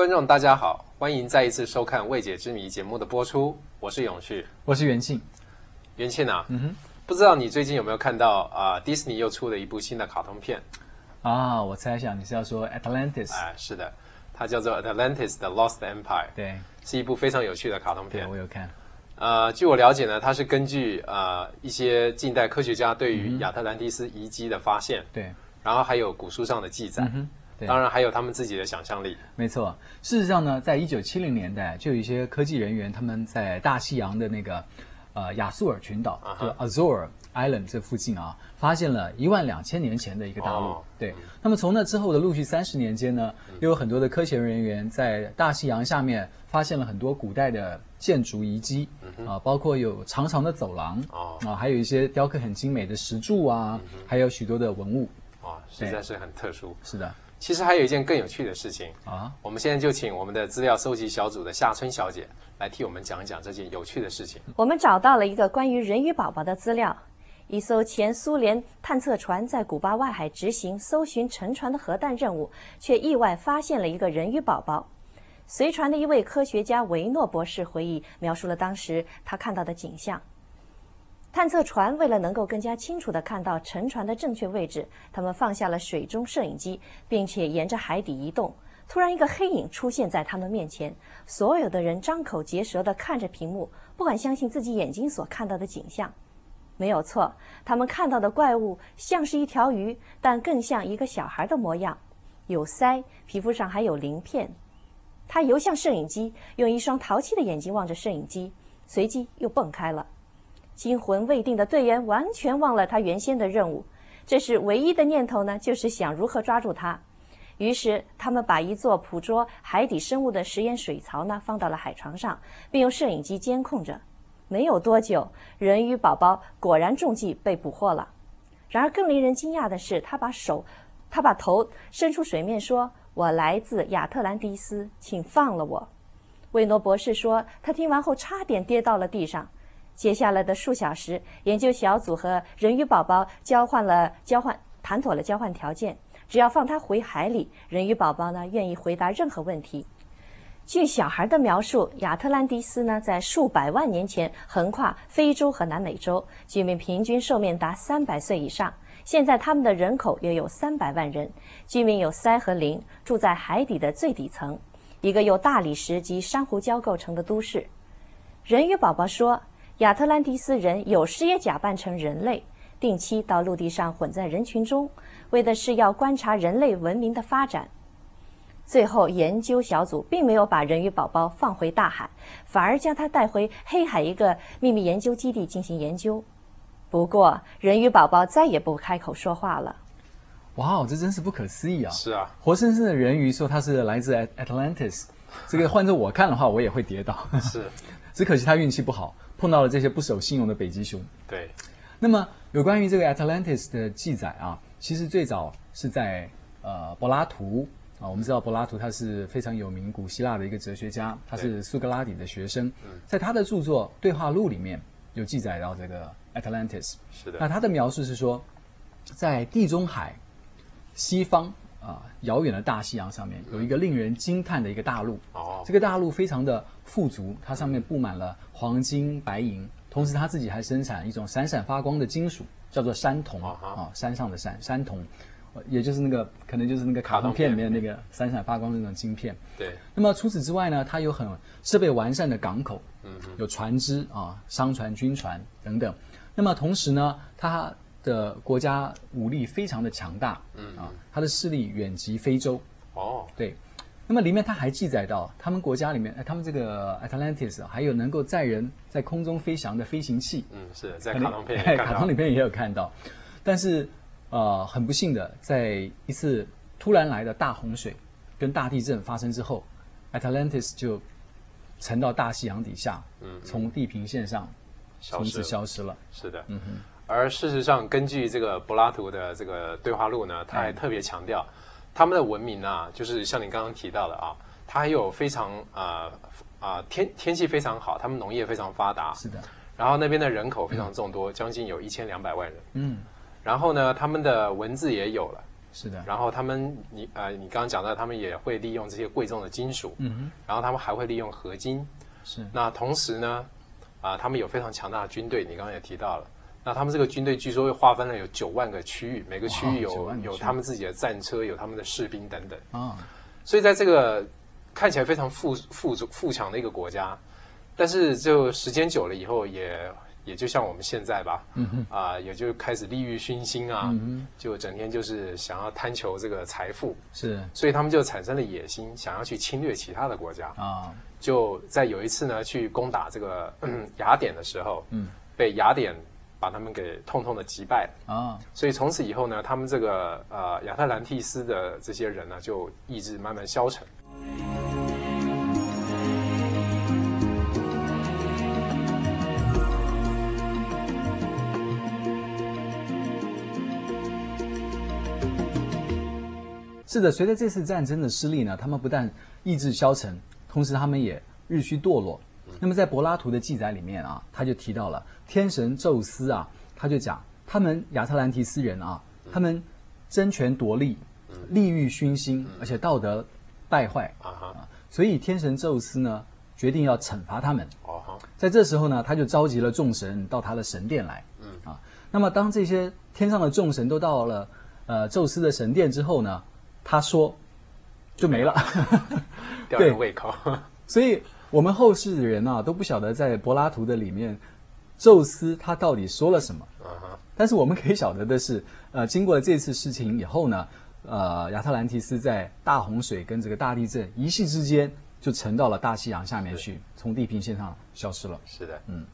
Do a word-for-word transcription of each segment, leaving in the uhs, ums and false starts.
观众，大家好，欢迎再一次收看《未解之谜》节目的播出，我是永旭， 我是元庆。 元庆啊， 嗯哼， 不知道你最近有没有看到啊、呃、迪士尼又出了一部新的卡通片啊？我猜想你是要说 Atlantis。 哎、呃，是的，它叫做 Atlantis: The Lost Empire。 对， 是一部非常有趣的卡通片。 对，我有看。 呃，据我了解呢，它是根据呃一些近代科学家对于亚特兰蒂斯遗迹的发现， 嗯、对， 然后还有古书上的记载。 嗯当然还有他们自己的想象力。 没错，事实上呢，在一九七零年代，就有一些科技人员他们在大西洋的那个呃亚速尔群岛， uh-huh. 就 Azores Island 这附近啊，发现了一万两千年前的一个大陆。哦、对、嗯，那么从那之后的陆续三十年间呢，又有很多的科学人员在大西洋下面发现了很多古代的建筑遗迹、嗯、啊，包括有长长的走廊、哦、啊，还有一些雕刻很精美的石柱啊，嗯、还有许多的文物。 啊、哦，实在是很特殊。 是的。 其实还有一件更有趣的事情啊， 我们现在就请我们的资料搜集小组的夏春小姐来替我们讲一讲这件有趣的事情。 我们找到了一个关于人鱼宝宝的资料，一艘前苏联探测船在古巴外海执行搜寻沉船的核弹任务，却意外发现了一个人鱼宝宝。随船的一位科学家维诺博士回忆描述了当时他看到的景象。探测船为了能够更加清楚地看到沉船的正确位置，他们放下了水中摄影机，并且沿着海底移动。突然一个黑影出现在他们面前，所有的人张口结舌地看着屏幕，不敢相信自己眼睛所看到的景象。没有错，他们看到的怪物像是一条鱼，但更像一个小孩的模样，有腮，皮肤上还有鳞片。他游向摄影机，用一双淘气的眼睛望着摄影机，随即又蹦开了。惊魂未定的队员完全忘了他原先的任务，这时唯一的念头呢，就是想如何抓住他。于是他们把一座捕捉海底生物的实验水槽呢放到了海床上，并用摄影机监控着。没有多久，人鱼宝宝果然中计被捕获了。然而更令人惊讶的是，他把手他把头伸出水面说，我来自亚特兰蒂斯，请放了我。维诺博士说，他听完后差点跌到了地上。接下来的数小时，研究小组和人鱼宝宝交换了交换谈妥了交换条件，只要放他回海里，人鱼宝宝呢愿意回答任何问题。据小孩的描述，亚特兰蒂斯呢在数百万年前横跨非洲和南美洲，居民平均寿命达三百岁以上。现在他们的人口约有三百万人，居民有鳃和鳞，住在海底的最底层，一个由大理石及珊瑚礁构成的都市。人鱼宝宝说，亚特兰蒂斯人有时也假扮成人类，定期到陆地上混在人群中，为的是要观察人类文明的发展。最后，研究小组并没有把人鱼宝宝放回大海，反而将它带回黑海一个秘密研究基地进行研究。不过，人鱼宝宝再也不开口说话了。 哇，这真是不可思议啊！ 是啊， 活生生的人鱼说它是来自 Atlantis， 这个换作我看的话，我也会跌倒。 是， 只可惜他运气不好。碰到了这些不守信用的北极熊。 对， 那么有关于这个 Atlantis 的记载啊，其实最早是在呃柏拉图啊，我们知道柏拉图他是非常有名古希腊的一个哲学家，他是苏格拉底的学生，在他的著作《对话录》里面有记载到这个 Atlantis。 是的， 那他的描述是说，在地中海西方啊遥远的大西洋上面有一个令人惊叹的一个大陆。哦，这个大陆非常的富足，它上面布满了黄金、白银，同时它自己还生产一种闪闪发光的金属，叫做山铜啊，山上的山，山铜，也就是那个可能就是那个卡通片里面那个闪闪发光的那种晶片。 对。 那么除此之外呢，它有很设备完善的港口，嗯，有船只啊，商船、军船等等。那么同时呢，它的国家武力非常的强大，嗯啊，它的势力远及非洲。哦，对。那么里面它还记载到，他们国家里面，他们这个 Atlantis 还有能够载人在空中飞翔的飞行器。 嗯，是在卡通片卡通里面也有看到。但是，呃，很不幸的，在一次突然来的大洪水跟大地震发生之后 ，Atlantis 就沉到大西洋底下，嗯，从地平线上从此消失了。 是的，嗯哼。而事实上，根据这个柏拉图的这个对话录呢，他还特别强调。他们的文明啊，就是像你刚刚提到的啊，它还有非常啊啊、呃、天天气非常好，他们农业非常发达， 是的。 然后那边的人口非常众多，嗯、将近有一千两百万人。嗯。然后呢，他们的文字也有了， 是的。 然后他们，你呃，你刚刚讲到，他们也会利用这些贵重的金属，嗯哼，然后他们还会利用合金， 是。 那同时呢，啊、呃，他们有非常强大的军队，你刚刚也提到了。那他们这个军队据说会划分了有九万个区域，每个区域有有他们自己的战车，有他们的士兵等等啊。所以在这个看起来非常富富富强的一个国家，但是就时间久了以后也。也就像我们现在吧，嗯哼，啊、呃，也就开始利欲熏心啊，嗯、就整天就是想要贪求这个财富， 是， 所以他们就产生了野心，想要去侵略其他的国家啊。就在有一次呢，去攻打这个、嗯、雅典的时候，嗯，被雅典把他们给痛痛的击败了啊。所以从此以后呢，他们这个呃亚特兰蒂斯的这些人呢，就意志慢慢消沉。 是的，随着这次战争的失利呢，他们不但意志消沉，同时他们也日趋堕落。那么在柏拉图的记载里面啊，他就提到了天神宙斯啊，他就讲他们亚特兰提斯人啊，他们争权夺利，利欲熏心，而且道德败坏啊，所以天神宙斯呢决定要惩罚他们。在这时候呢，他就召集了众神到他的神殿来。啊，那么当这些天上的众神都到了呃宙斯的神殿之后呢，他说就没了， 吊人胃口。 所以我们后世的人啊都不晓得在柏拉图的里面，宙斯他到底说了什么。Uh-huh. 但是我们可以晓得的是，呃，经过了这次事情以后呢，呃，亚特兰提斯在大洪水跟这个大地震一夕之间就沉到了大西洋下面去，从地平线上消失了。 是的， 嗯。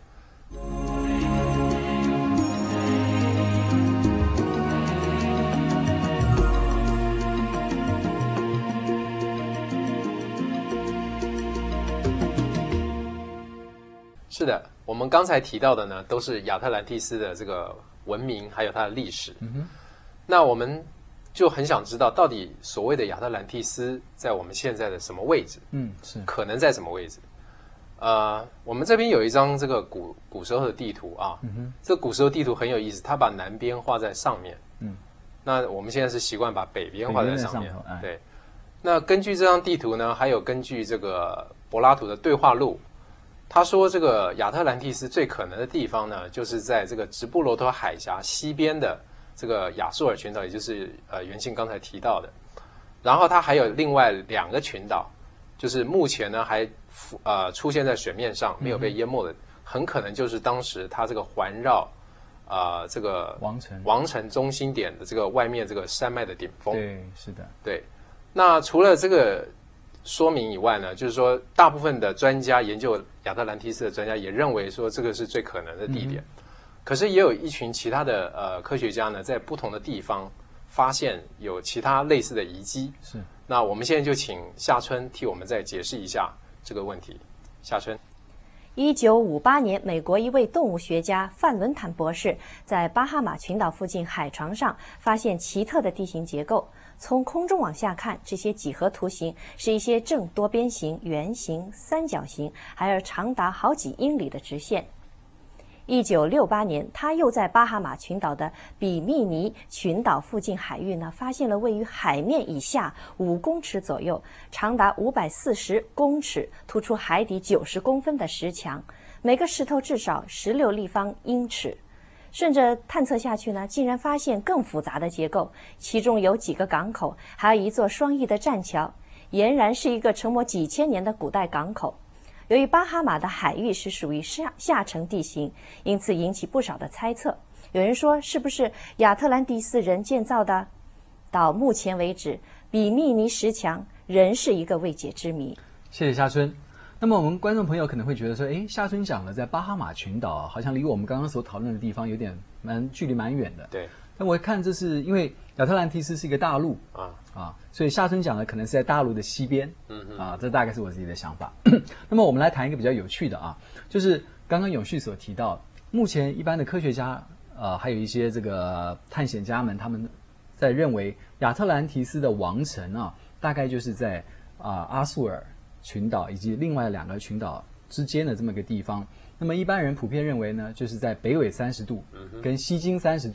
是的，我们刚才提到的呢，都是亚特兰蒂斯的这个文明，还有它的历史。嗯哼，那我们就很想知道，到底所谓的亚特兰蒂斯在我们现在的什么位置？ 嗯，是可能在什么位置？呃，我们这边有一张这个古古时候的地图啊，嗯哼，这个古时候地图很有意思，它把南边画在上面，嗯，那我们现在是习惯把北边画在上面， 上哎、 对。那根据这张地图呢，还有根据这个柏拉图的对话录。他说，这个亚特兰蒂斯最可能的地方呢，就是在这个直布罗陀海峡西边的这个亚速尔群岛，也就是呃元庆刚才提到的。然后它还有另外两个群岛，就是目前呢还呃出现在水面上没有被淹没的，很可能就是当时它这个环绕啊、呃、这个王城王城中心点的这个外面这个山脉的顶峰。 对，是的， 对。那除了这个说明以外呢，就是说大部分的专家研究亚特兰蒂斯的专家也认为说这个是最可能的地点，嗯、可是也有一群其他的呃科学家呢，在不同的地方发现有其他类似的遗迹。 是， 那我们现在就请夏春替我们再解释一下这个问题。夏春， 一九五八年，美国一位动物学家范伦坦博士在巴哈马群岛附近海床上发现奇特的地形结构。从空中往下看，这些几何图形是一些正多边形、圆形、三角形，还有长达好几英里的直线。一九六八年，他又在巴哈马群岛的比密尼群岛附近海域呢，发现了位于海面以下五公尺左右、长达五百四十公尺、突出海底九十公分的石墙，每个石头至少十六立方英尺。顺着探测下去呢，竟然发现更复杂的结构，其中有几个港口，还有一座双翼的栈桥，俨然是一个沉没几千年的古代港口。由于巴哈马的海域是属于下下沉地形，因此引起不少的猜测。有人说，是不是亚特兰蒂斯人建造的？到目前为止，比密尼石墙仍是一个未解之谜。 谢谢夏春。那么我们观众朋友可能会觉得说，诶，夏春讲了在巴哈马群岛，好像离我们刚刚所讨论的地方有点蛮距离蛮远的。 对。 但我看这是因为亚特兰蒂斯是一个大陆啊啊，所以夏春讲的可能是在大陆的西边。嗯嗯。啊，这大概是我自己的想法。那么我们来谈一个比较有趣的啊，就是刚刚永旭所提到，目前一般的科学家呃，还有一些这个探险家们，他们在认为亚特兰提斯的王城啊，大概就是在啊、呃、阿速尔群岛以及另外两个群岛之间的这么一个地方。那么一般人普遍认为呢，就是在北纬三十度跟西经三十度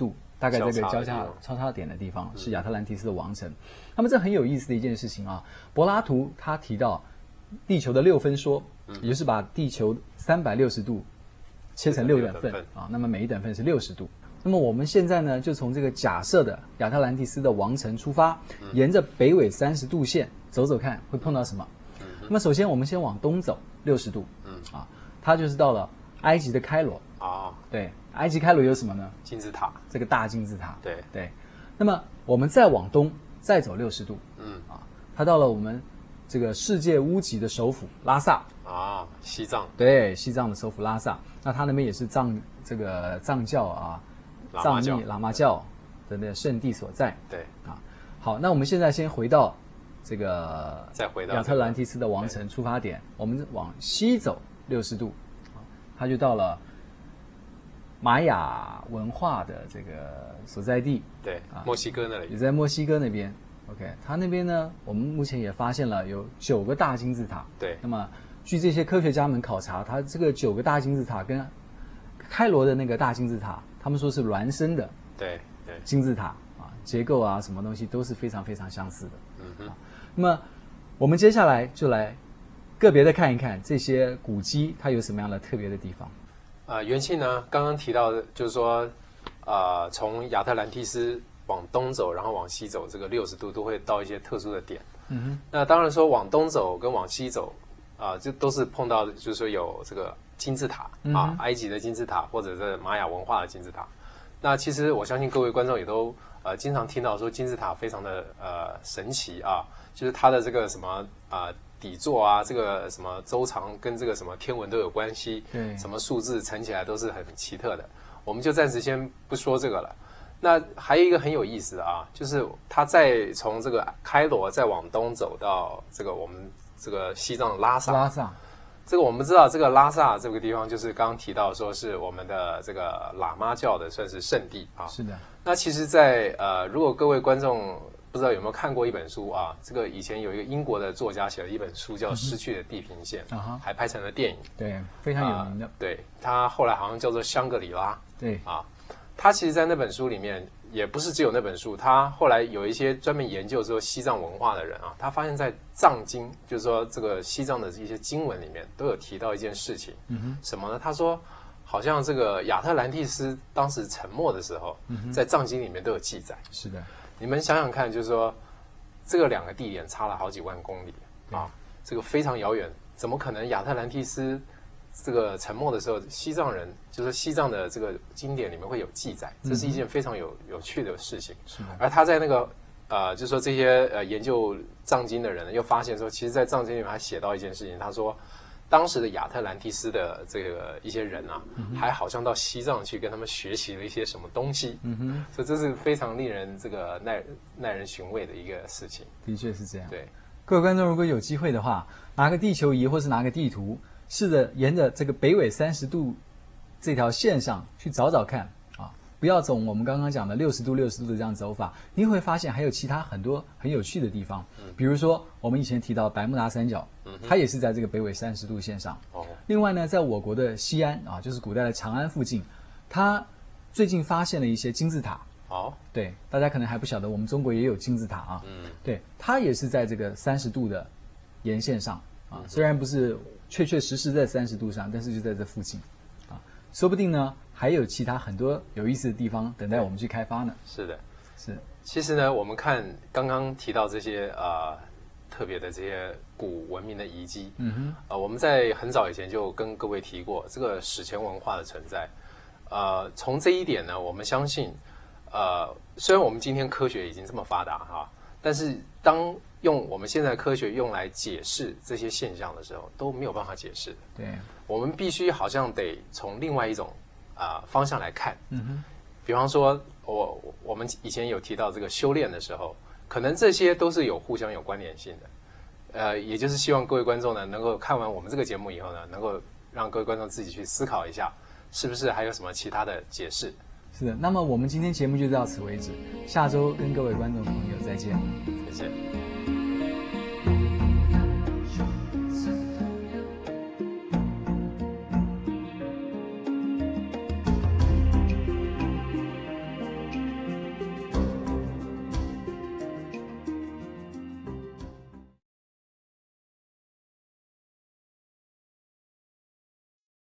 大概这个交叉交叉的地方交叉点的地方是亚特兰蒂斯的王城。那么这很有意思的一件事情啊，柏拉图他提到地球的六分说，也就是把地球三百六十度切成六等份啊，那么每一等份是六十度。那么我们现在呢，就从这个假设的亚特兰蒂斯的王城出发，沿着北纬三十度线走走看，会碰到什么？那么首先我们先往东走六十度，嗯啊，它就是到了埃及的开罗啊， 对，埃及开罗有什么呢？ 金字塔， 这个大金字塔， 对对。那么我们再往东再走六十度，嗯啊，它到了我们这个世界屋脊的首府拉萨啊，西藏， 对，西藏的首府拉萨，那它那边也是藏这个藏教啊，藏密喇嘛教的那个圣地所在， 对啊。好，那我们现在先回到这个再回到亚特兰蒂斯的王城出发点，我们往西走六十度，它就到了玛雅文化的这个所在地， 对，墨西哥那里也在墨西哥那边。OK， 它那边呢，我们目前也发现了有九个大金字塔。 对， 那么据这些科学家们考察，它这个九个大金字塔跟开罗的那个大金字塔，他们说是孪生的。 对对， 金字塔啊，结构啊，什么东西都是非常非常相似的。 嗯哼。 啊、那么我们接下来就来个别的看一看这些古迹它有什么样的特别的地方。 啊、呃，元庆呢，刚刚提到的就是说，呃，从亚特兰蒂斯往东走，然后往西走，这个六十度都会到一些特殊的点。嗯哼。那当然说往东走跟往西走，啊、呃，这都是碰到，就是说有这个金字塔啊，埃及的金字塔或者是玛雅文化的金字塔。那其实我相信各位观众也都呃经常听到说金字塔非常的呃神奇啊，就是它的这个什么啊、呃、底座啊，这个什么周长跟这个什么天文都有关系， 对， 什么数字乘起来都是很奇特的。我们就暂时先不说这个了。那还有一个很有意思的啊，就是它再从这个开罗再往东走到这个我们这个西藏的拉萨。 拉萨。 这个我们知道，这个拉萨这个地方就是刚刚提到说是我们的这个喇嘛教的算是圣地啊。 是的。 那其实在，在呃，如果各位观众不知道有没有看过一本书啊，这个以前有一个英国的作家写了一本书叫《失去的地平线》， 嗯、 还拍成了电影。 对，非常有名的。 呃、对，他后来好像叫做香格里拉。 对啊，他其实，在那本书里面。也不是只有那本书，他后来有一些专门研究说西藏文化的人啊，他发现在藏经，就是说这个西藏的一些经文里面都有提到一件事情，嗯哼，什么呢？他说，好像这个亚特兰蒂斯当时沉没的时候，嗯、在藏经里面都有记载。 是的， 你们想想看，就是说这个两个地点差了好几万公里啊，这个非常遥远，怎么可能亚特兰蒂斯？这个沉没的时候，西藏人就是西藏的这个经典里面会有记载，这是一件非常有有趣的事情。 是的。 而他在那个呃，就是说这些呃研究藏经的人又发现说，其实，在藏经里面还写到一件事情，他说当时的亚特兰蒂斯的这个一些人啊，嗯、还好像到西藏去跟他们学习了一些什么东西。嗯哼。所以这是非常令人这个耐耐人寻味的一个事情。 的确是这样。 对， 各位观众如果有机会的话，拿个地球仪或是拿个地图。试着沿着这个北纬三十度这条线上去找找看啊，不要走我们刚刚讲的六十度、六十度的这样走法，你会发现还有其他很多很有趣的地方。比如说我们以前提到百慕达三角，它也是在这个北纬三十度线上。另外呢，在我国的西安啊，就是古代的长安附近，它最近发现了一些金字塔。 哦， 对，大家可能还不晓得，我们中国也有金字塔啊。嗯，对，它也是在这个三十度的沿线上啊，虽然不是。确确实实在三十度上，但是就在这附近，啊，说不定呢还有其他很多有意思的地方等待我们去开发呢。 是的， 是。 其实呢，我们看刚刚提到这些呃特别的这些古文明的遗迹，嗯哼，呃，我们在很早以前就跟各位提过这个史前文化的存在。呃，从这一点呢，我们相信，呃，虽然我们今天科学已经这么发达哈，但是当用我们现在科学用来解释这些现象的时候，都没有办法解释的。 对， 我们必须好像得从另外一种啊、呃、方向来看。 嗯哼， 比方说，我我们以前有提到这个修炼的时候，可能这些都是有互相有关联性的。呃，也就是希望各位观众呢，能够看完我们这个节目以后呢，能够让各位观众自己去思考一下，是不是还有什么其他的解释？ 是的，那么我们今天节目就到此为止，下周跟各位观众朋友再见， 谢谢。